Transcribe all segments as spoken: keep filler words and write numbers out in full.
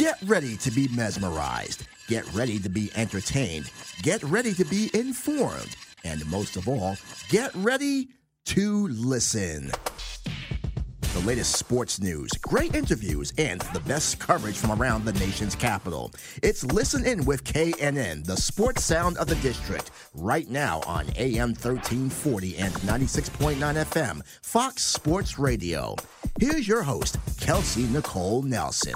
Get ready to be mesmerized. Get ready to be entertained. Get ready to be informed. And most of all, get ready to listen. The latest sports news, great interviews, and the best coverage from around the nation's capital. It's Listen In with K N N, the sports sound of the district, right now on A M thirteen forty and ninety-six point nine F M, Fox Sports Radio. Here's your host, Kelsey Nicole Nelson.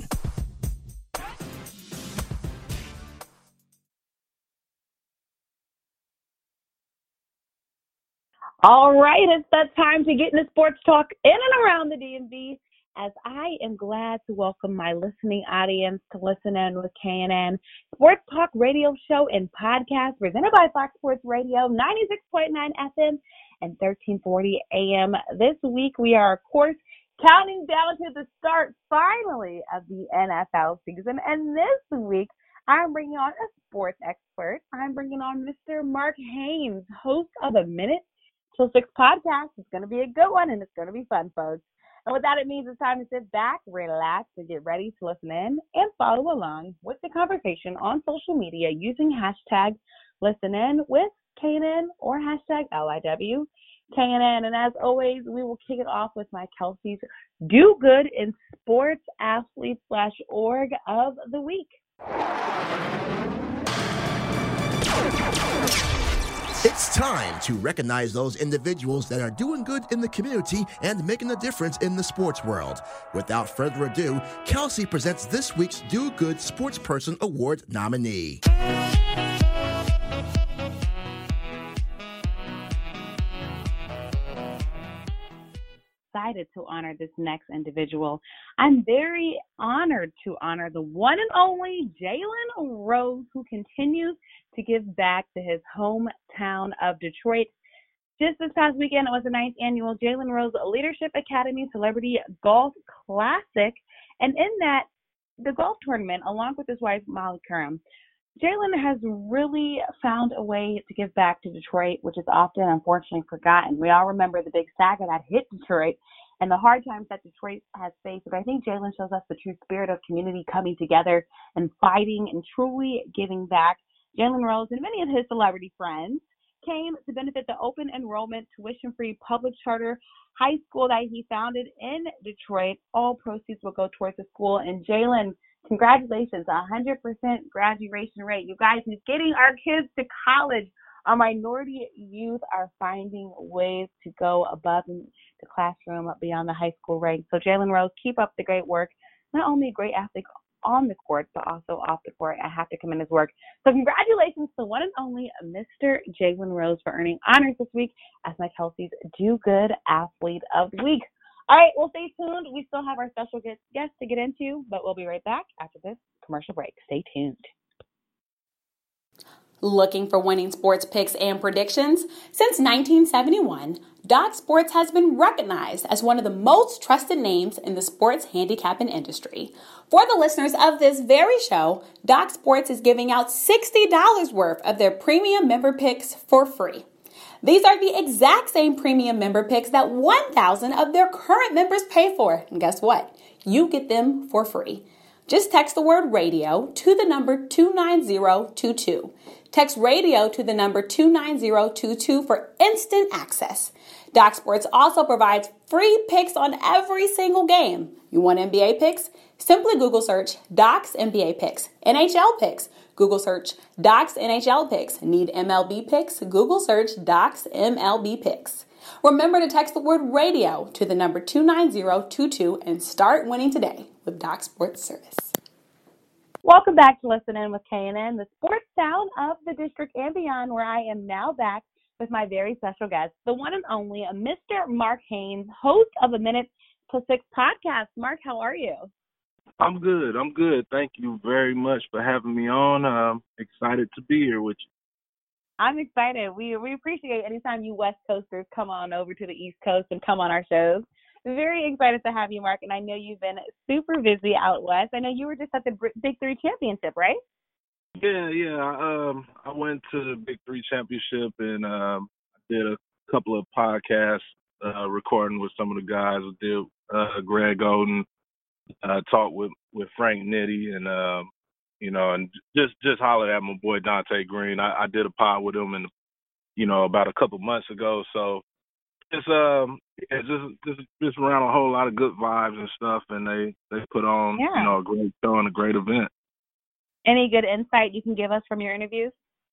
All right, it's that time to get into sports talk in and around the D M V, as I am glad to welcome my listening audience to Listen In with K N N, sports talk radio show and podcast presented by Fox Sports Radio, ninety-six point nine F M and thirteen forty A M. This week we are, of course, counting down to the start, finally, of the N F L season. And this week, I'm bringing on a sports expert. I'm bringing on Mister Mark Haynes, host of A Minute Till Six podcast. It's going to be a good one, and it's going to be fun, folks. And with that, it means it's time to sit back, relax, and get ready to listen in and follow along with the conversation on social media using hashtag Listen In with K N N or hashtag L I W K N N. And as always, we will kick it off with my Kelsey's Do Good in Sports Athlete slash Org of the Week. It's time to recognize those individuals that are doing good in the community and making a difference in the sports world. Without further ado, Kelsey presents this week's Do Good Sportsperson Award nominee. Excited to honor this next individual. I'm very honored to honor the one and only Jalen Rose, who continues to give back to his hometown of Detroit. Just this past weekend, it was the ninth annual Jalen Rose Leadership Academy Celebrity Golf Classic. And in that, the golf tournament, along with his wife, Molly Curran, Jalen has really found a way to give back to Detroit, which is often, unfortunately, forgotten. We all remember the big saga that hit Detroit and the hard times that Detroit has faced. But I think Jalen shows us the true spirit of community coming together and fighting and truly giving back. Jalen Rose and many of his celebrity friends came to benefit the open enrollment, tuition-free public charter high school that he founded in Detroit. All proceeds will go towards the school. And Jalen, congratulations, one hundred percent graduation rate. You guys, he's getting our kids to college. Our minority youth are finding ways to go above the classroom, beyond the high school ranks. So Jalen Rose, keep up the great work. Not only a great athlete on the court, but also off the court. I have to commend his work. So congratulations to one and only Mister Jalen Rose for earning honors this week as my Kelsey's Do Good Athlete of the Week. All right, well, stay tuned. We still have our special guest guest to get into, but we'll be right back after this commercial break. Stay tuned. Looking for winning sports picks and predictions? Since nineteen seventy-one, Doc Sports has been recognized as one of the most trusted names in the sports handicapping industry. For the listeners of this very show, Doc Sports is giving out sixty dollars worth of their premium member picks for free. These are the exact same premium member picks that one thousand of their current members pay for. And guess what? You get them for free. Just text the word radio to the number two nine zero two two. Text radio to the number two nine zero two two for instant access. Doc Sports also provides free picks on every single game. You want N B A picks? Simply Google search Doc's N B A picks. N H L picks? Google search Doc's N H L picks. Need M L B picks? Google search Doc's M L B picks. Remember to text the word radio to the number two nine zero two two and start winning today with Doc Sports Service. Welcome back to Listen In with K N N, the sports sound of the district and beyond, where I am now back with my very special guest, the one and only Mister Mark Haynes, host of A Minute Till Six podcast. Mark, how are you? I'm good. I'm good. Thank you very much for having me on. I'm excited to be here with you. I'm excited. We we appreciate anytime you West Coasters come on over to the East Coast and come on our shows. Very excited to have you, Mark, and I know you've been super busy out west. I know you were just at the Big Three Championship, right? Yeah, yeah. Um, I went to the Big Three Championship and um, I did a couple of podcasts uh, recording with some of the guys. I did uh, Greg Oden, uh, talk with, with Frank Nitti and, um, you know, and just, just holler at my boy Dante Green. I, I did a pod with him and, you know, about a couple months ago. So it's, um, yeah, just, just, just around a whole lot of good vibes and stuff. And they, they put on, Yeah. you know, a great show and a great event. Any good insight you can give us from your interviews?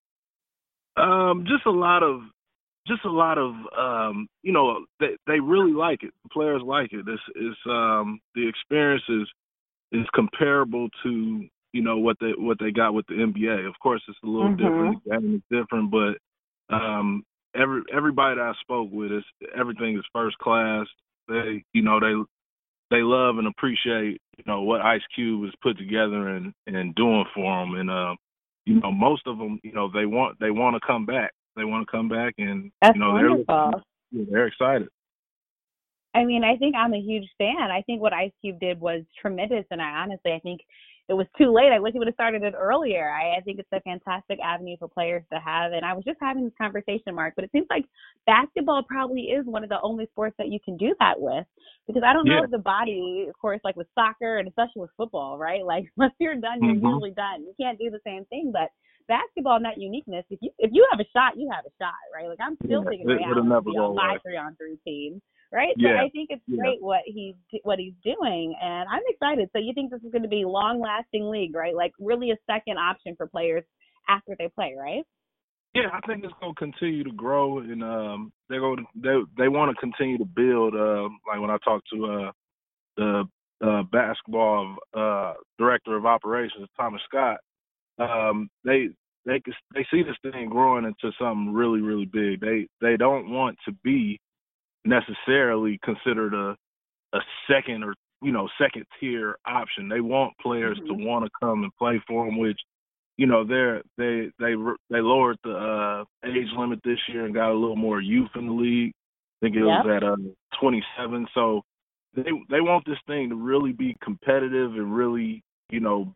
Um, just a lot of, just a lot of, um, you know, they they really like it. The players like it. It's, it's um, the experience is is comparable to, you know, what they what they got with the N B A. Of course, it's a little Mm-hmm. different. The game is different, but um, every everybody that I spoke with, is everything is first class. They, you know, they they love and appreciate, you know, what Ice Cube has put together and and doing for them. And uh, you know, most of them, you know, they want they want to come back. They want to come back, and That's you know, wonderful. they're they're excited. I mean, I think I'm a huge fan. I think what Ice Cube did was tremendous, and I honestly, I think it was too late. I wish he would have started it earlier. I, I think it's a fantastic avenue for players to have, and I was just having this conversation, Mark, but it seems like basketball probably is one of the only sports that you can do that with, because I don't know Yeah. if the body, of course, like with soccer and especially with football, right? Like once you're done, you're Mm-hmm. usually done. You can't do the same thing, but basketball and that uniqueness, if you if you have a shot, you have a shot, right? Like I'm still Yeah, thinking, it, right, I it'll want never to be go on my away. three on three team. Right, Yeah. so I think it's Yeah. great what he's what he's doing, and I'm excited. So you think this is going to be a long-lasting league, right? Like really a second option for players after they play, right? Yeah, I think it's gonna continue to grow, and um, they're going they they want to continue to build. Um, like when I talked to uh the uh, basketball uh director of operations, Thomas Scott, um, they they can, they see this thing growing into something really really big. They they don't want to be necessarily considered a a second or you know second tier option. They want players Mm-hmm. to want to come and play for them, which you know they're they they they lowered the uh, age limit this year and got a little more youth in the league. I think it Yep. was at uh, twenty-seven. So they they want this thing to really be competitive and really you know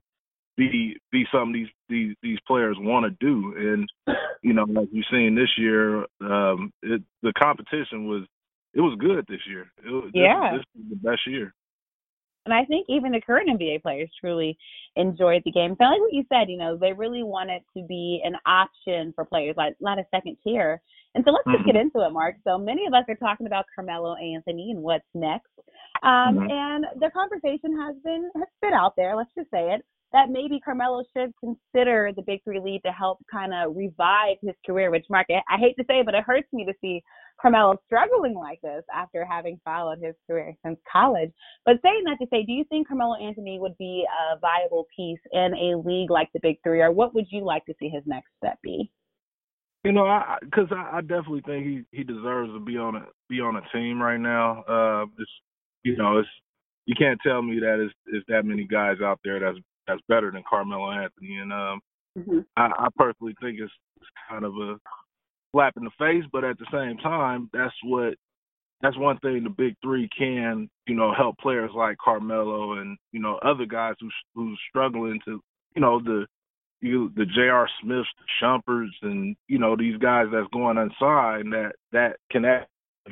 be be something these these these players want to do. And you know like you've seen this year, um, it, the competition was. It was good this year. It was, Yeah. This, this was the best year. And I think even the current N B A players truly enjoyed the game. So like what you said, you know, they really want it to be an option for players, like not a second tier. And so let's just Mm-hmm. get into it, Mark. So many of us are talking about Carmelo Anthony and what's next. Um, Mm-hmm. and the conversation has been has been out there, let's just say it, that maybe Carmelo should consider the Big Three league to help kind of revive his career, which, Mark, I, I hate to say it, but it hurts me to see Carmelo struggling like this after having followed his career since college. But saying that to say, do you think Carmelo Anthony would be a viable piece in a league like the Big Three, or what would you like to see his next step be? You know, I because I, I definitely think he, he deserves to be on a be on a team right now. Uh, it's you know, it's you can't tell me that it's, it's that many guys out there that's that's better than Carmelo Anthony, and um, Mm-hmm. I, I personally think it's, it's kind of a slap in the face, but at the same time, that's what that's one thing the Big Three can, you know, help players like Carmelo and, you know, other guys who who's struggling to, you know, the you the J R. Smiths, the Shumperts, and, you know, these guys that's going unsigned that that can act.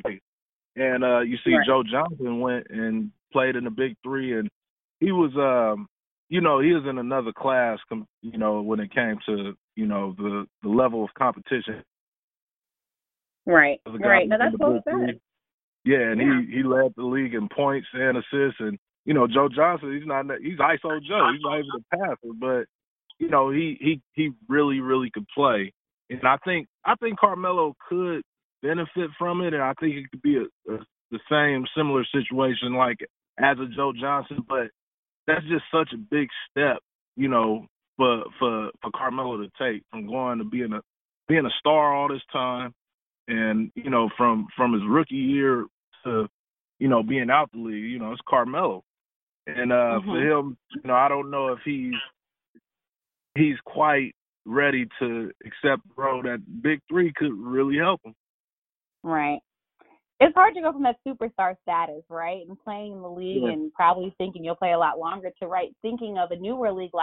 And uh, you see Right. Joe Johnson went and played in the Big Three, and he was, um, you know, he was in another class, you know, when it came to, you know, the, the level of competition. Right. The Right. guys No, in that's the well Big Three. said. Yeah, and Yeah. he, he led the league in points and assists, and you know Joe Johnson, he's not he's I S O Joe, he's not even a passer, but you know he he he really really could play, and I think I think Carmelo could benefit from it, and I think it could be a, a the same similar situation like as a Joe Johnson, but that's just such a big step, you know, for for for Carmelo to take from going to being a being a star all this time. And, you know, from, from his rookie year to, you know, being out the league, you know, it's Carmelo. And uh, Mm-hmm. for him, you know, I don't know if he's he's quite ready to accept the role that Big Three could really help him. Right. It's hard to go from that superstar status, right, and playing in the league Yeah. and probably thinking you'll play a lot longer to, right, thinking of a newer league like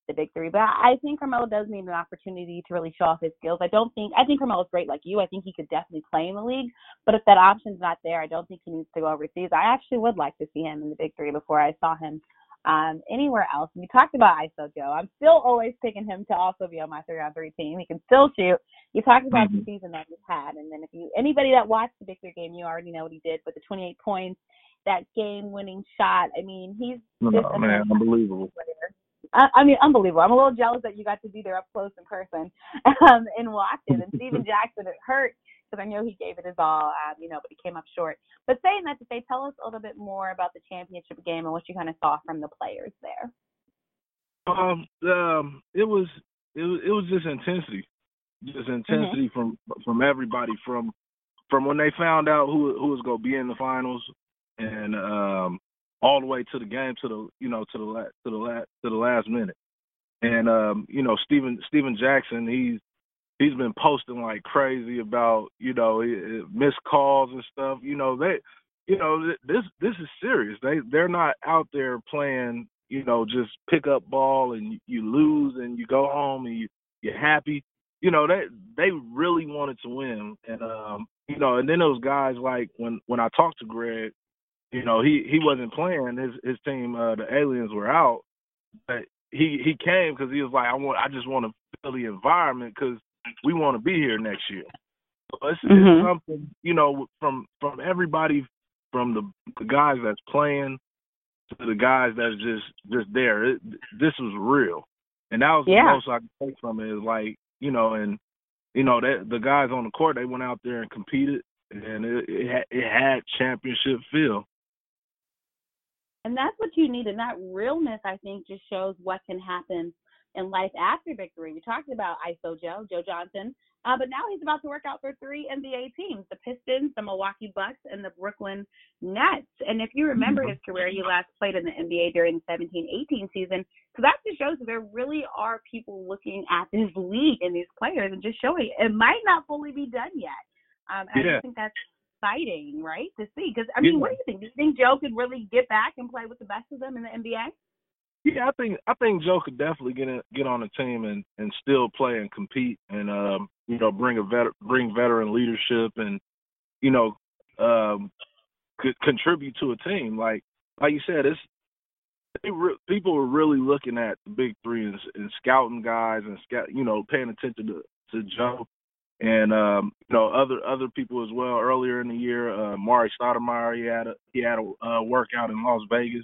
the big three. But I think Carmelo does need an opportunity to really show off his skills. I don't think I think Carmelo's great like you. I think he could definitely play in the league. But if that option's not there, I don't think he needs to go overseas. I actually would like to see him in the big three before I saw him um, anywhere else. We talked about I S O Joe. I'm still always picking him to also be on my three on three team. He can still shoot. You talked about mm-hmm. the season that he's had, and then if you anybody that watched the big three game, you already know what he did with the twenty-eight points, that game-winning shot. I mean, he's oh, just man, unbelievable. I, I mean, unbelievable. I'm a little jealous that you got to be there up close in person um, and watch it. And Steven Jackson, it hurt because I know he gave it his all, um, you know, but he came up short. But saying that to say, tell us a little bit more about the championship game and what you kind of saw from the players there. Um, um, it was it was it was just intensity, just intensity mm-hmm. from from everybody from from when they found out who who was going to be in the finals and um. all the way to the game, to the you know to the la- to the last to the last minute, and um, you know Steven Steven Jackson, he's he's been posting like crazy about you know missed calls and stuff. You know they, you know this this is serious. They they're not out there playing you know just pick up ball and you lose and you go home and you you're happy. You know they they really wanted to win, and um, you know and then those guys like when when I talked to Greg. You know, he, he wasn't playing. His his team, uh, the Aliens, were out. But he, he came because he was like, I want, I just want to feel the environment because we want to be here next year. So it's, mm-hmm. it's something, you know, from from everybody, from the, the guys that's playing to the guys that's just just there. It, this was real, and that was yeah. the most I could take from it. Is like, you know, and you know that the guys on the court, they went out there and competed, and it it had, it had championship feel. And that's what you need. And that realness, I think, just shows what can happen in life after victory. We talked about I S O Joe, Joe Johnson, uh, but now he's about to work out for three N B A teams, the Pistons, the Milwaukee Bucks, and the Brooklyn Nets. And if you remember his career, he last played in the N B A during the seventeen eighteen season. So that just shows that there really are people looking at this league and these players and just showing it might not fully be done yet. Um, I yeah. think that's exciting, right, to see? Because, I mean, yeah. what do you think? Do you think Joe could really get back and play with the best of them in the N B A? Yeah, I think I think Joe could definitely get in, get on the team and, and still play and compete and um, you know bring a vet, bring veteran leadership and you know um, could contribute to a team like like you said. It's they re- people are really looking at the big three and, and scouting guys and scout you know paying attention to to Joe. And um, you know other other people as well. Earlier in the year, uh, Mari Stoudemire, he had a he had a uh, workout in Las Vegas.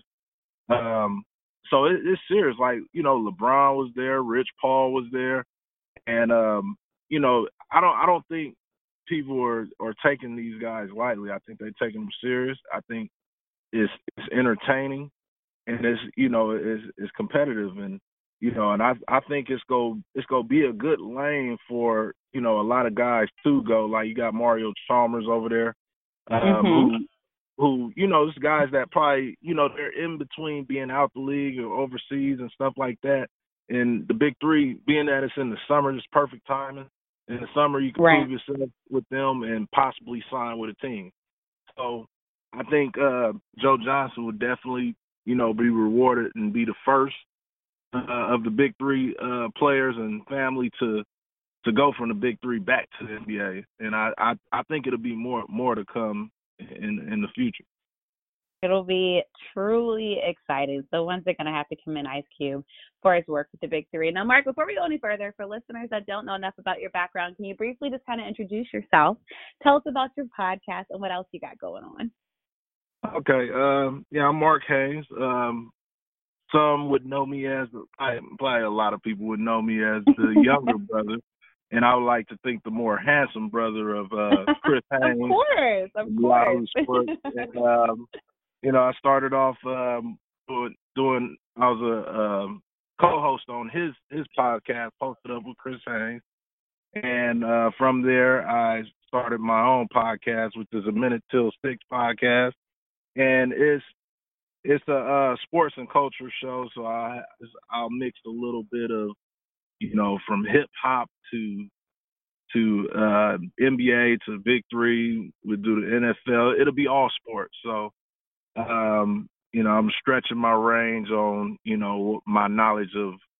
Um, so it, it's serious. Like you know, LeBron was there, Rich Paul was there, and um, you know I don't I don't think people are, are taking these guys lightly. I think they're taking them serious. I think it's it's entertaining, and it's you know it's it's competitive and. You know, and I I think it's go it's gonna be a good lane for you know a lot of guys to go. Like you got Mario Chalmers over there, um, mm-hmm. who who you know, this guys that probably you know they're in between being out the league or overseas and stuff like that. And the big three, being that it's in the summer, it's perfect timing. In the summer, you can right. prove yourself with them and possibly sign with a team. So I think uh, Joe Johnson would definitely you know be rewarded and be the first. Uh, of the big three uh, players and family to to go from the big three back to the N B A, and I, I, I think it'll be more more to come in in the future. It'll be truly exciting. So one's going to have to commend Ice Cube for his work with the big three. Now, Mark, before we go any further, for listeners that don't know enough about your background, can you briefly just kind of introduce yourself? Tell us about your podcast and what else you got going on. Okay, um, yeah, I'm Mark Haynes. Um, Some would know me as, I, probably a lot of people would know me as the younger brother, and I would like to think the more handsome brother of uh, Chris Haynes. Of course, of course. And, um, you know, I started off um, doing, doing, I was a um, co-host on his, his podcast, Posted Up with Chris Haynes, and uh, from there I started my own podcast, which is a Minute Till Six podcast, and it's It's a uh, sports and culture show, so I I'll mix a little bit of, you know, from hip hop to to uh, N B A to Big Three. We do the N F L. It'll be all sports. So, um, you know, I'm stretching my range on, you know, my knowledge of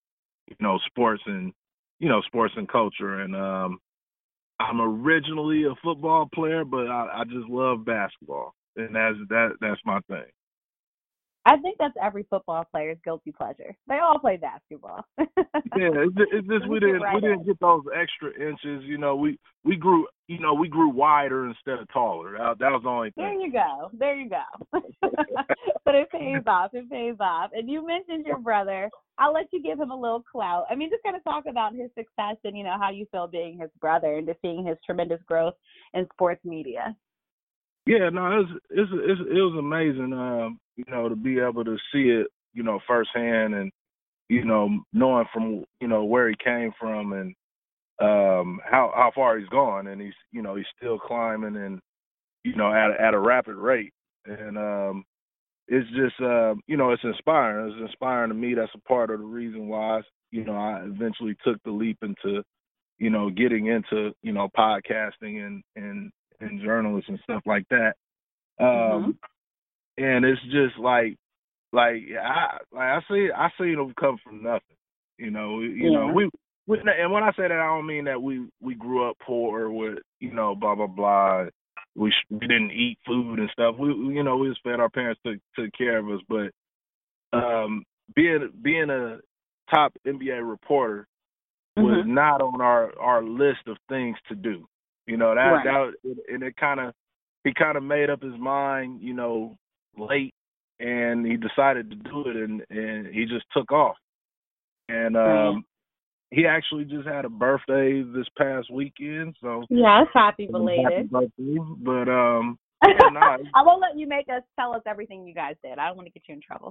you know, sports and, you know, sports and culture. And um, I'm originally a football player, but I, I just love basketball, and that's that that's my thing. I think that's every football player's guilty pleasure. They all play basketball. Yeah, it's, it's just we didn't right we didn't get those extra inches. You know, we we grew you know we grew wider instead of taller. That, that was the only thing. There you go. There you go. But it pays off. It pays off. And you mentioned your brother. I'll let you give him a little clout. I mean, just kind of talk about his success and, you know, how you feel being his brother and just seeing his tremendous growth in sports media. Yeah, no, it was it's, it's, it was amazing, um, you know, to be able to see it, you know, firsthand, and you know, knowing from you know where he came from and um, how how far he's gone, and he's you know he's still climbing, and you know at at a rapid rate, and um, it's just uh, you know it's inspiring. It's inspiring to me. That's a part of the reason why you know I eventually took the leap into you know getting into you know podcasting and and and journalists and stuff like that. Um, mm-hmm. And it's just like, like I, like I see, I see them come from nothing. You know, you yeah. know, we, we, and when I say that, I don't mean that we, we grew up poor with, you know, blah blah blah. We we didn't eat food and stuff. We, you know, we just fed our parents took took care of us. But um, being being a top N B A reporter was mm-hmm. not on our, our list of things to do. You know, that, right. that and it kind of, he kind of made up his mind, you know, late, and he decided to do it, and, and he just took off. And um, right. he actually just had a birthday this past weekend, so. Yes, happy belated. Happy birthday, but, um, yeah, no, I won't let you make us tell us everything you guys did. I don't want to get you in trouble.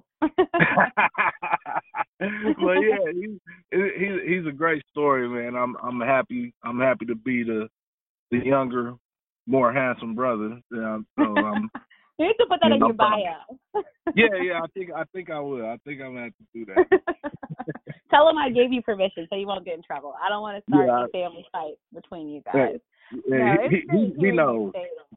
But yeah, he's he, he's a great story, man. I'm I'm happy I'm happy to be the the younger, more handsome brother. Yeah, so um, you need to put that in know, your bio. yeah, yeah, I think I think I will. I think I'm gonna have to do that. Tell him I gave you permission so you won't get in trouble. I don't want to start yeah, a family fight between you guys. Yeah, no, he, he, he knows.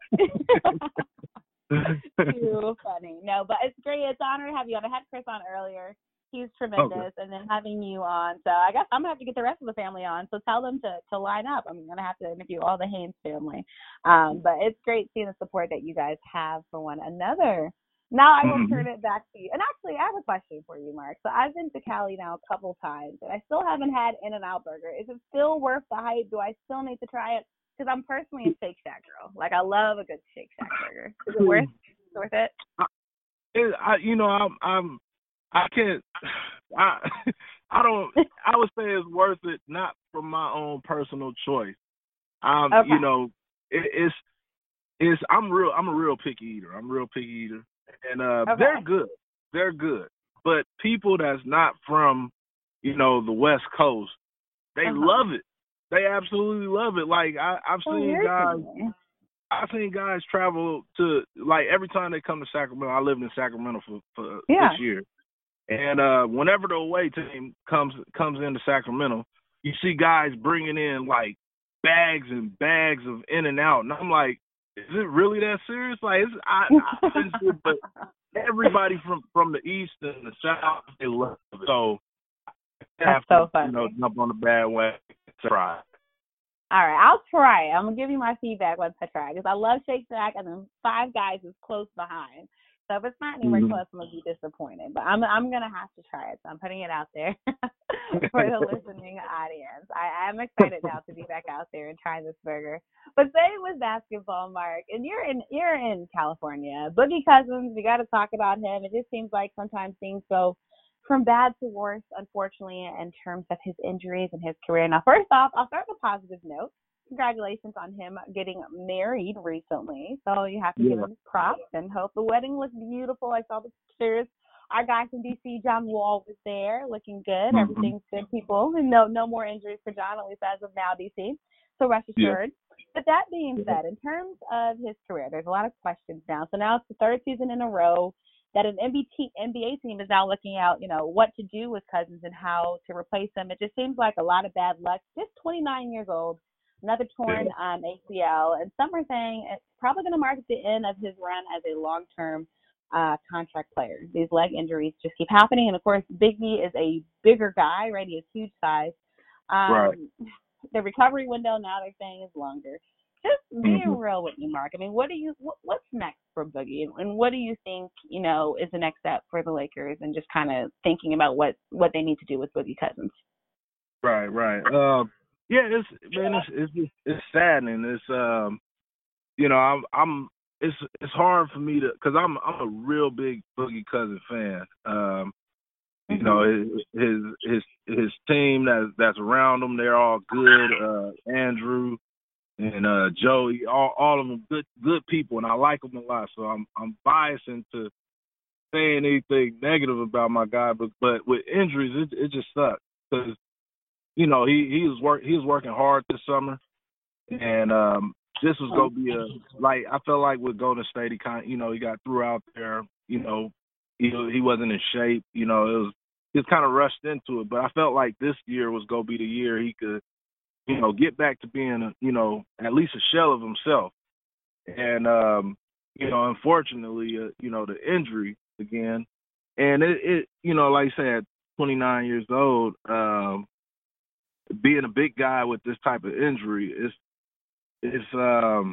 Too funny. No, but it's great. It's an honor to have you on. I had Chris on earlier. He's tremendous, okay. And then having you on. So I guess I'm gonna have to get the rest of the family on. So tell them to, to line up. I'm gonna have to interview all the Haynes family. Um, but it's great seeing the support that you guys have for one another. Now I will mm-hmm. turn it back to you. And actually, I have a question for you, Mark. So I've been to Cali now a couple times, and I still haven't had In-N-Out Burger. Is it still worth the hype? Do I still need to try it? Because I'm personally a Shake Shack girl. Like, I love a good Shake Shack burger. Is it worth, worth it? I, it I, you know, I'm, I'm, I can't, I, I don't, I would say it's worth it, not from my own personal choice. Um, okay. You know, it, it's, it's, I'm real, I'm a real picky eater. I'm a real picky eater. And uh, okay. they're good. They're good. But people that's not from, you know, the West Coast, they uh-huh. love it. They absolutely love it. Like I, I've oh, seen guys, me. I've seen guys travel to, like every time they come to Sacramento. I lived in Sacramento for, for yeah. this year, and uh, whenever the away team comes comes into Sacramento, you see guys bringing in like bags and bags of In-N-Out, and I'm like, is it really that serious? Like, it's, I, I it, but everybody from from the east and the south, they love it. So that's have so to, funny. You know, jump on the bandwagon. Try. All right, I'll try. I'm gonna give you my feedback once I try, because I love Shake Shack, and then Five Guys is close behind. So if it's not anywhere mm-hmm. close, I'm gonna be disappointed. But I'm I'm gonna have to try it. So I'm putting it out there for the listening audience. I am excited now to be back out there and try this burger. But say it was basketball, Mark, and you're in you're in California. Boogie Cousins, we got to talk about him. It just seems like sometimes things go from bad to worse, unfortunately, in terms of his injuries and his career. Now, first off, I'll start with a positive note. Congratulations on him getting married recently. So you have to yeah. give him props and hope the wedding looks beautiful. I saw the pictures. Our guy from D C, John Wall, was there, looking good. Mm-hmm. Everything's good, people. No, no more injuries for John, at least as of now, D C. So rest assured. Yeah. But that being said, in terms of his career, there's a lot of questions now. So now it's the third season in a row that an N B A team is now looking out, you know, what to do with Cousins and how to replace him. It just seems like a lot of bad luck. Just twenty-nine years old, another torn um, A C L, and some are saying it's probably going to mark the end of his run as a long-term uh, contract players. These leg injuries just keep happening. And, of course, Big E is a bigger guy, right? He has huge size. Um, right. The recovery window now they're saying is longer. Just being Mm-hmm. real with you, Mark. I mean, what do you what, what's next for Boogie, and, and what do you think you know is the next step for the Lakers, and just kind of thinking about what, what they need to do with Boogie Cousins? Right, right. Um, yeah, it's man, it's it's just, it's saddening. It's um, you know, I'm I'm it's it's hard for me to because I'm I'm a real big Boogie Cousins fan. Um, you Mm-hmm. know, his his his his team that's that's around him, they're all good. Uh, Andrew and uh, Joey, all all of them good good people, and I like them a lot. So I'm I'm biased into saying anything negative about my guy, but but with injuries, it it just sucks because you know he he was work he was working hard this summer, and um, this was gonna be a like I felt like with Golden State, he kind you know he got threw out there, you know he he wasn't in shape, you know it was he was kind of rushed into it, but I felt like this year was gonna be the year he could you know get back to being a, you know at least a shell of himself, and um, you know unfortunately uh, you know the injury again, and it, it you know like I said, twenty-nine years old. Um, being a big guy with this type of injury, it's it's um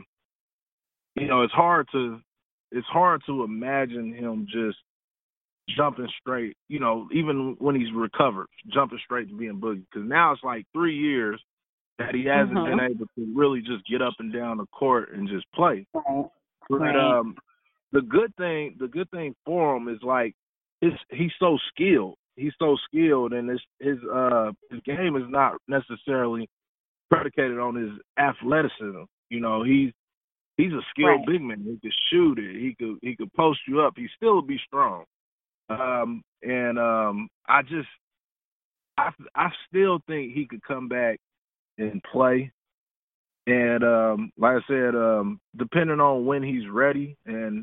you know it's hard to it's hard to imagine him just jumping straight. You know, even when he's recovered, jumping straight to being Boogie. Because now it's like three years that he hasn't Mm-hmm. been able to really just get up and down the court and just play. Right. But Right. um, the good thing the good thing for him is like his he's so skilled. He's so skilled, and his his uh his game is not necessarily predicated on his athleticism. You know, he's he's a skilled Right. big man. He could shoot it. He could he could post you up. He still be strong. Um, and um, I just I I still think he could come back and play. And um, like I said, um, depending on when he's ready and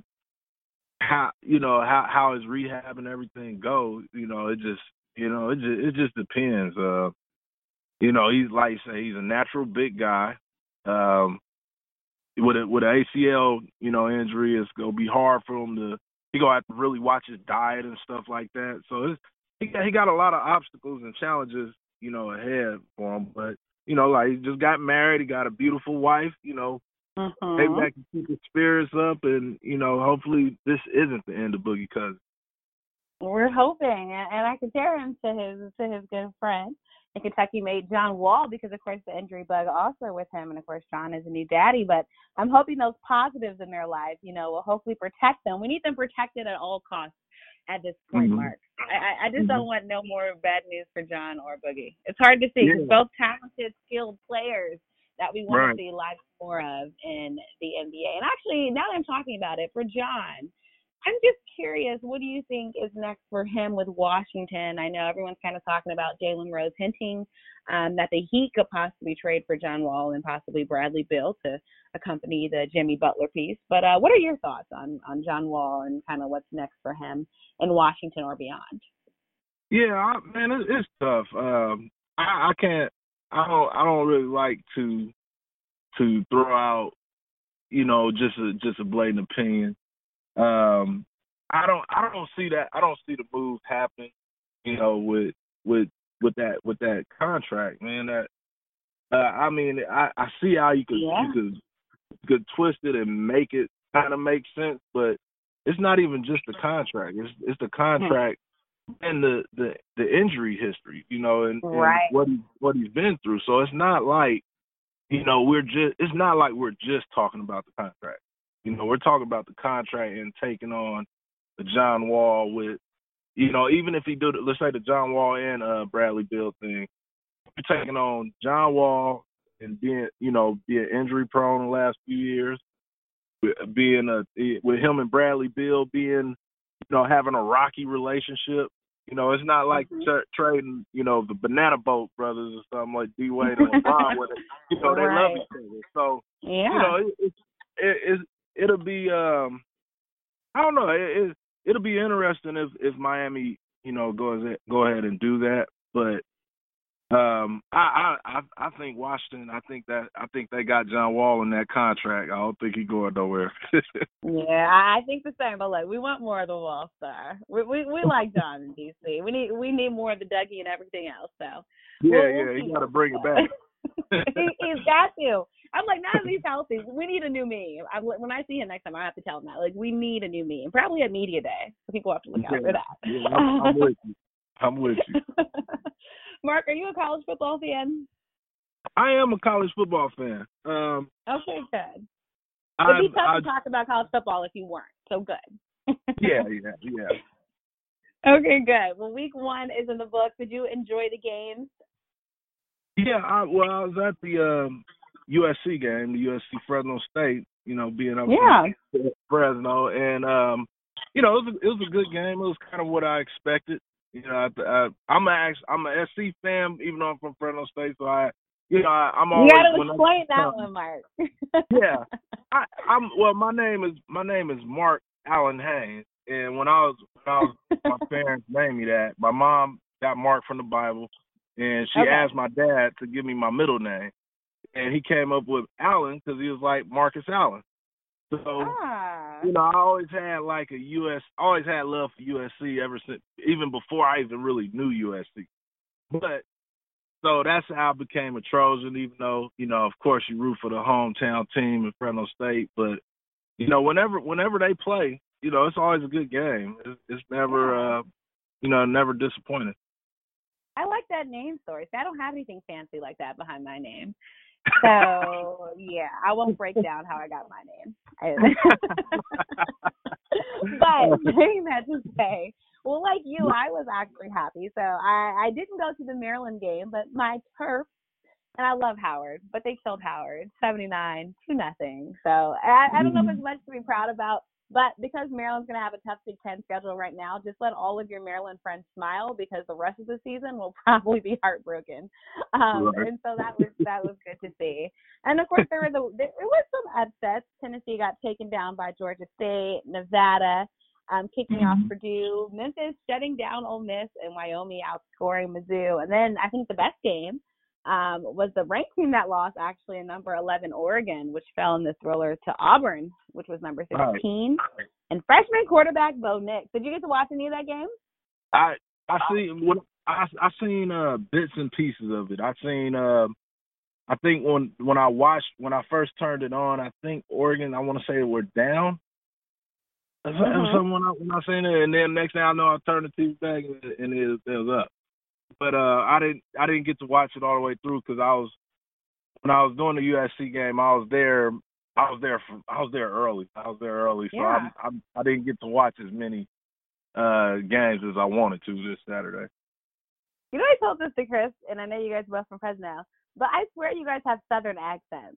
how you know how how his rehab and everything goes, you know, it just you know it just it just depends. Uh, you know, he's like you say, he's a natural big guy. Um, with a with an A C L, you know, injury, it's gonna be hard for him to. He gonna have to really watch his diet and stuff like that. So it's, he got he got a lot of obstacles and challenges, you know, ahead for him. But you know, like he just got married, he got a beautiful wife. You know, maybe Mm-hmm. that can keep his spirits up, and you know, hopefully this isn't the end of Boogie Cousins. We're hoping, and, and I compare him to his to his good friend in Kentucky mate John Wall, because of course the injury bug also with him, and of course John is a new daddy. But I'm hoping those positives in their lives, you know, will hopefully protect them. We need them protected at all costs at this point, Mm-hmm. Mark. I, I just Mm-hmm. don't want no more bad news for John or Boogie. It's hard to see. Yeah. Both talented, skilled players that we want Right. to see lots more of in the N B A. And actually, now that I'm talking about it, for John, I'm just curious, what do you think is next for him with Washington? I know everyone's kind of talking about Jalen Rose hinting um, that the Heat could possibly trade for John Wall and possibly Bradley Beal to accompany the Jimmy Butler piece. But uh, what are your thoughts on, on John Wall and kind of what's next for him in Washington or beyond? Yeah, I, man, it, it's tough. Um, I, I can't. I don't. I don't really like to to throw out, you know, just a just a blatant opinion. Um, I don't. I don't see that. I don't see the move happening. You know, with with with that with that contract, man. That uh, I mean, I, I see how you could Yeah. you could you could twist it and make it kind of make sense, but it's not even just the contract. It's it's the contract and the, the, the injury history, you know, and, Right. and what he what he's been through. So it's not like, you know, we're just it's not like we're just talking about the contract. You know, we're talking about the contract and taking on the John Wall with, you know, even if he do the, let's say the John Wall and uh, Bradley Beal thing, we're taking on John Wall and being, you know, being injury prone the last few years, being a with him and Bradley Beal being, you know, having a rocky relationship. You know, it's not like Mhm. tra- trading, you know, the Banana Boat brothers or something like D Wade and LeBron with it. You know, they Right. love each other. So, Yeah. you know, it, it, it, it, it'll be, um, I don't know, it, it, it'll be interesting if, if Miami, you know, goes go ahead and do that. But, um, um, I, I I think Washington. I think that I think they got John Wall in that contract. I don't think he's going nowhere. Yeah, I I think the same. But look, we want more of the Wall Star. We we, we like John in D C. We need we need more of the Dougie and everything else. So yeah, we'll, we'll yeah, he got to bring it back. he, he's got to. I'm like, now that he's healthy, we need a new meme. I'm, when I see him next time, I have to tell him that. Like, we need a new meme. Probably at Media Day. So people have to look out yeah, for that. Yeah, I'm, I'm with you. I'm with you. Mark, are you a college football fan? I am a college football fan. Um, okay, good. I, It'd be tough I, to talk about college football if you weren't. So good. yeah, yeah, yeah. Okay, good. Well, week one is in the books. Did you enjoy the games? Yeah, I, well, I was at the um, U S C game, the U S C Fresno State. You know, being up yeah. in Fresno, and um, you know, it was a, it was a good game. It was kind of what I expected. You know, I, I, I'm a I'm a S C fan, even though I'm from Fresno State. So I, you know, I, I'm always. You got to explain I, that one, Mark. yeah, I, I'm. Well, my name is my name is Mark Allen Haynes, and when I was when I was my parents named me that. My mom got Mark from the Bible, and she okay. asked my dad to give me my middle name, and he came up with Allen because he was like Marcus Allen. So, ah. you know, I always had like a U S, always had love for U S C ever since, even before I even really knew U S C. But, so that's how I became a Trojan, even though, you know, of course you root for the hometown team in Fresno State. But, you know, whenever whenever they play, you know, it's always a good game. It's, it's never, yeah. uh, you know, never disappointing. I like that name story. See, I don't have anything fancy like that behind my name. So, yeah, I won't break down how I got my name. But saying that to say, well, like you, I was actually happy. So I, I didn't go to the Maryland game, but my turf, and I love Howard, but they killed Howard, seventy-nine to nothing. So I, I don't know if it's much to be proud about. But because Maryland's going to have a tough Big Ten schedule right now, just let all of your Maryland friends smile because the rest of the season will probably be heartbroken. Um, right. And so that was that was good to see. And of course, there were the there was some upsets. Tennessee got taken down by Georgia State, Nevada, um, kicking mm-hmm. off Purdue, Memphis shutting down Ole Miss, and Wyoming outscoring Mizzou. And then I think the best game um, was the ranked team that lost, actually, in number eleven Oregon, which fell in the thriller to Auburn, which was number sixteen, right. And freshman quarterback Bo Nix. Did you get to watch any of that game? I I seen what I I seen uh, bits and pieces of it. I seen uh, I think when when I watched when I first turned it on, I think Oregon, I want to say they were down. Mm-hmm. Someone when I seen it, and then next thing I know, I turned the T V back and, and it, it was up. But uh, I didn't I didn't get to watch it all the way through because I was when I was doing the U S C game, I was there. I was there for, I was there early. I was there early, so yeah. I, I I didn't get to watch as many uh, games as I wanted to this Saturday. You know, I told this to Chris, and I know you guys are both from Fresno, but I swear you guys have Southern accents.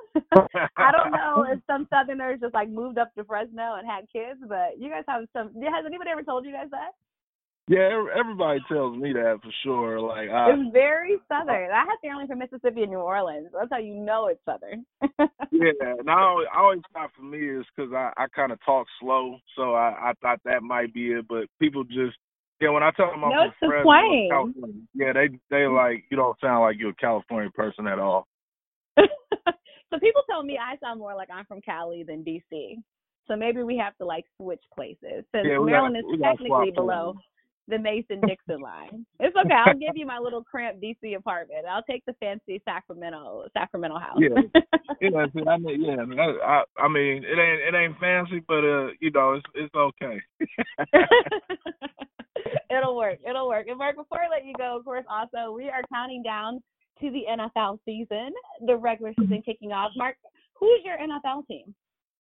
I don't know if some Southerners just like moved up to Fresno and had kids, but you guys have some. Has anybody ever told you guys that? Yeah, everybody tells me that for sure. Like I, it's very Southern. I have family from Mississippi and New Orleans. That's how you know it's Southern. Yeah, and I always, I always thought for me is because I, I kind of talk slow, so I, I thought that might be it. But people just, yeah, when I tell them I'm no, from Fresno, California, yeah, they they like you don't sound like you're a California person at all. So people tell me I sound more like I'm from Cali than D C. So maybe we have to like switch places since yeah, Maryland got, is technically below the Mason-Dixon line. It's okay. I'll give you my little cramped D C apartment. I'll take the fancy Sacramento Sacramento house. Yeah, yeah. See, I mean, yeah. I, I mean, it ain't it ain't fancy, but uh, you know, it's it's okay. It'll work. It'll work. And Mark, before I let you go, of course, also we are counting down to the N F L season, the regular season kicking off. Mark, who's your N F L team?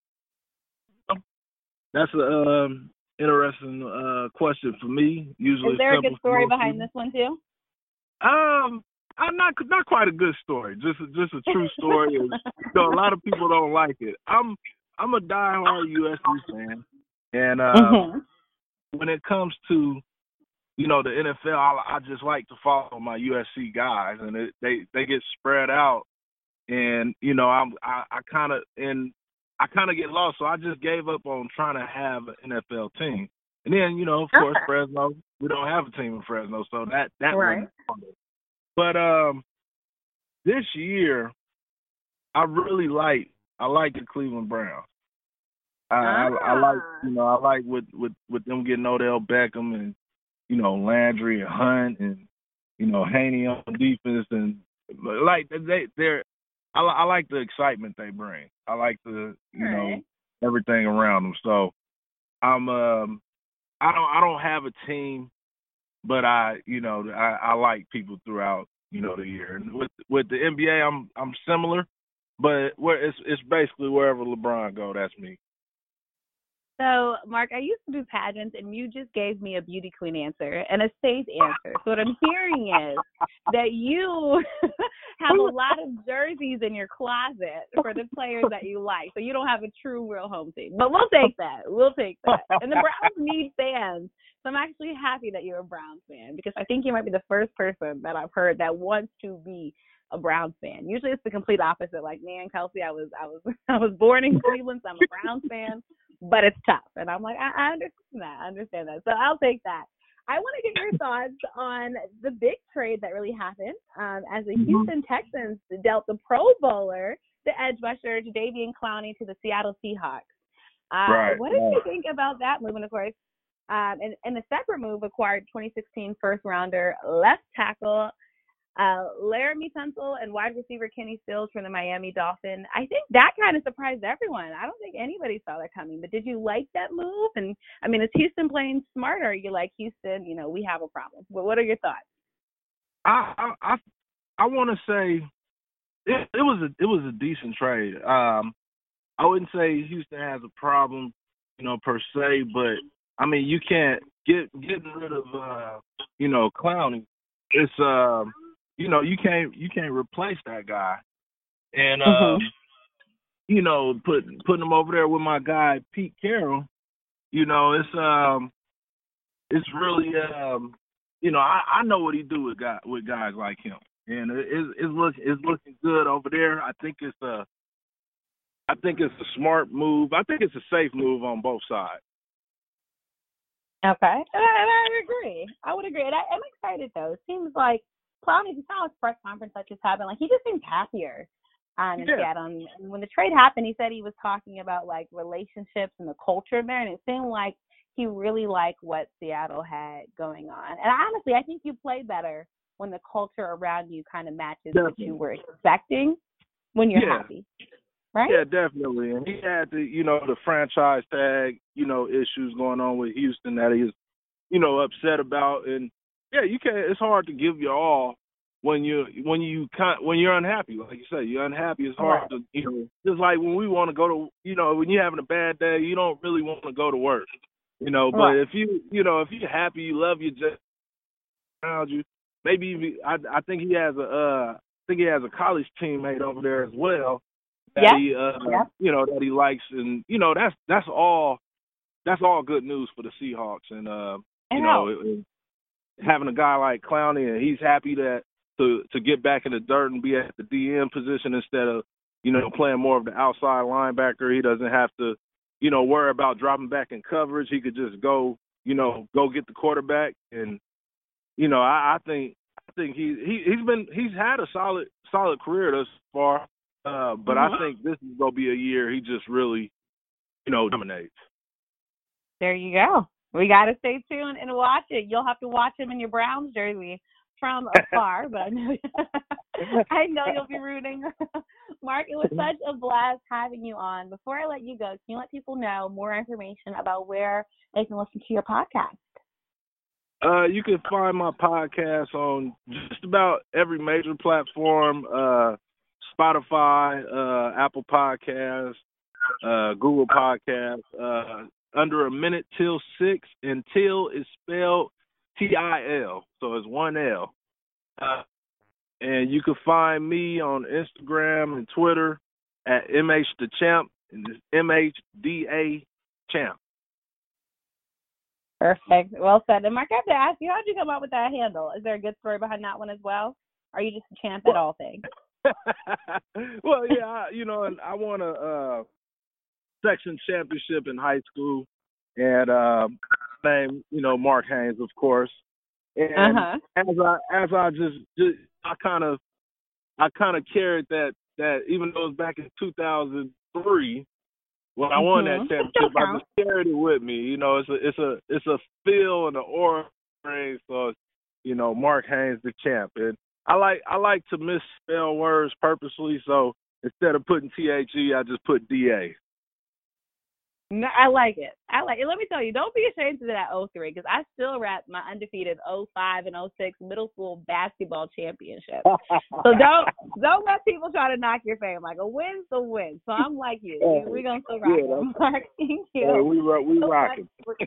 That's a um. interesting uh, question for me. Usually, is there a good story behind people. This one too? Um, I'm not not quite a good story. Just just a true story. Is, you know, a lot of people don't like it. I'm I'm a diehard U S C fan, and uh, mm-hmm. when it comes to you know the N F L, I, I just like to follow my U S C guys, and it, they they get spread out, and you know I'm I, I kind of in. I kind of get lost, so I just gave up on trying to have an N F L team. And then, you know, of course, Fresno, we don't have a team in Fresno, so that that right. wasn't But um, this year, I really like I like the Cleveland Browns. I, Ah. I I like you know I like with, with, with them getting Odell Beckham and you know Landry and Hunt and you know Haney on defense and like they they're I, I like the excitement they bring. I like the you All know right. everything around them. So I'm um I don't I don't have a team, but I you know I, I like people throughout you know the year. And with with the N B A, I'm I'm similar, but where it's it's basically wherever LeBron go, that's me. So, Mark, I used to do pageants, and you just gave me a beauty queen answer and a safe answer. So what I'm hearing is that you have a lot of jerseys in your closet for the players that you like. So you don't have a true, real home team. But we'll take that. We'll take that. And the Browns need fans. So I'm actually happy that you're a Browns fan because I think you might be the first person that I've heard that wants to be a Browns fan. Usually it's the complete opposite. Like me and Kelsey, I was I was I was born in Cleveland, so I'm a Browns fan, but it's tough. And I'm like, I, I understand that. I understand that. So I'll take that. I want to get your thoughts on the big trade that really happened um, as the Houston Texans dealt the Pro Bowler, the edge rusher, Jadeveon Clowney to the Seattle Seahawks. Uh, Right, what did right. you think about that move? And of course, um, and, and the separate move acquired twenty sixteen first rounder left tackle Uh, Laramie Tunsil and wide receiver Kenny Stills from the Miami Dolphins. I think that kind of surprised everyone. I don't think anybody saw that coming. But did you like that move? And I mean, is Houston playing smarter? Are you like Houston? You know, we have a problem. But what are your thoughts? I I I, I want to say it, it was a it was a decent trade. Um, I wouldn't say Houston has a problem, you know, per se, but I mean, you can't get getting rid of uh, you know Clowney. It's um, you know, you can't you can't replace that guy, and um, Mm-hmm. you know, put putting him over there with my guy Pete Carroll. You know, it's um, it's really um, you know, I, I know what he do with guy with guys like him, and it, it's it's look it's looking good over there. I think it's a I think it's a smart move. I think it's a safe move on both sides. Okay. And I, and I would agree. I would agree. And I, I'm excited, though. It seems like Clowney, he saw his press conference that just happened. Like, he just seems happier um, in Yeah. Seattle. And when the trade happened, he said he was talking about, like, relationships and the culture there. And it seemed like he really liked what Seattle had going on. And honestly, I think you play better when the culture around you kind of matches what Definitely. you were expecting when you're Yeah. happy. Right? Yeah, definitely. And he had the, you know, the franchise tag, you know, issues going on with Houston that he's, you know, upset about. And yeah, you can't. It's hard to give your all when you when you con- when you're unhappy. Like you say, you're unhappy. It's hard Right. to, you know, just like when we want to go to, you know, when you're having a bad day, you don't really want to go to work, you know. But Right. if you, you know, if you're happy, you love your job around you. Maybe even, I I think he has a uh, I think he has a college teammate over there as well. That Yep. he, uh, Yep. you know, that he likes, and you know, that's that's all, that's all good news for the Seahawks, and uh, It you know, helps. it, it, having a guy like Clowney, and he's happy that to to get back in the dirt and be at the D M position instead of, you know, playing more of the outside linebacker. He doesn't have to, you know, worry about dropping back in coverage. He could just go, you know, go get the quarterback, and you know, I, I think I think he he he's been he's had a solid solid career thus far. Uh, but Mhm. I think this is gonna be a year he just really, you know, dominates. There you go. We got to stay tuned and watch it. You'll have to watch him in your Browns jersey from afar, but I know, I know you'll be rooting. Mark, it was such a blast having you on. Before I let you go, can you let people know more information about where they can listen to your podcast? Uh, you can find my podcast on just about every major platform, uh, Spotify, uh, Apple Podcasts, uh, Google Podcasts, uh, under a minute till six, and till is spelled T I L, so it's one L. Uh, and you can find me on Instagram and Twitter at M H the Champ, and it's M H D A Champ. Perfect. Well said. And Mark, I have to ask you, how did you come up with that handle? Is there a good story behind that one as well? Or are you just a champ at all things? Well, yeah, I, you know, and I won a uh, section championship in high school, and uh, name, you know, Mark Haynes, of course. And Uh-huh. as I as I just, just I kind of I kind of carried that that even though it was back in two thousand three when I won that Mhm. championship, I just carried it with me. You know, it's a it's a it's a feel and an aura. So it's, you know, Mark Haynes the champ, and I like I like to misspell words purposely. So instead of putting T H E, I just put D A. No, I like it. I like it. Let me tell you, don't be ashamed of that oh three because I still rap my undefeated oh five and oh six middle school basketball championship. So don't don't let people try to knock your fame. Like a win's a win. So I'm like you. Hey, We're gonna still rock yeah, it. Mark, thank you. Hey, we ro- we So rocking.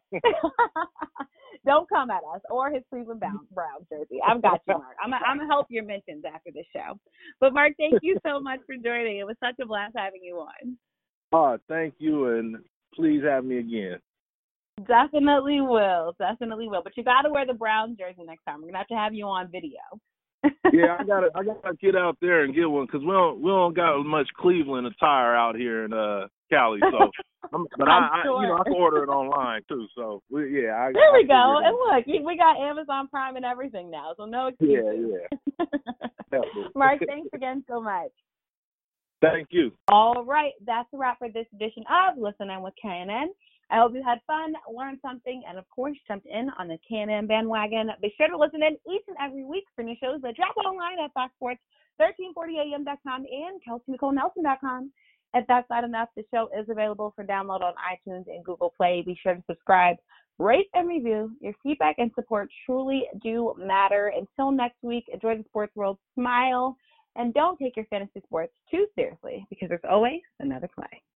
don't come at us or his Cleveland Brown jersey. I've got you, Mark. I'm I'm gonna help your mentions after this show. But Mark, thank you so much for joining. It was such a blast having you on. Oh, thank you, and please have me again. Definitely will. Definitely will. But you got to wear the Browns jersey next time. We're gonna have to have you on video. Yeah, I gotta I gotta get out there and get one because we don't we don't got much Cleveland attire out here in uh Cali. So, I'm, but I'm I, sure. I you know I can order it online too. So we, yeah, I, there we I go. And look, we, we got Amazon Prime and everything now, so no excuses. Yeah, yeah. Mark, thanks again so much. Thank you. All right, that's a wrap for this edition of Listening with K N N. I hope you had fun, learned something, and of course jumped in on the K N N bandwagon. Be sure to listen in each and every week for new shows that drop online at Fox Sports thirteen forty A M dot com and Kelsey Nicole Nelson dot com. If that's not enough, the show is available for download on iTunes and Google Play. Be sure to subscribe, rate, and review. Your feedback and support truly do matter. Until next week, enjoy the sports world, smile, and don't take your fantasy sports too seriously because there's always another play.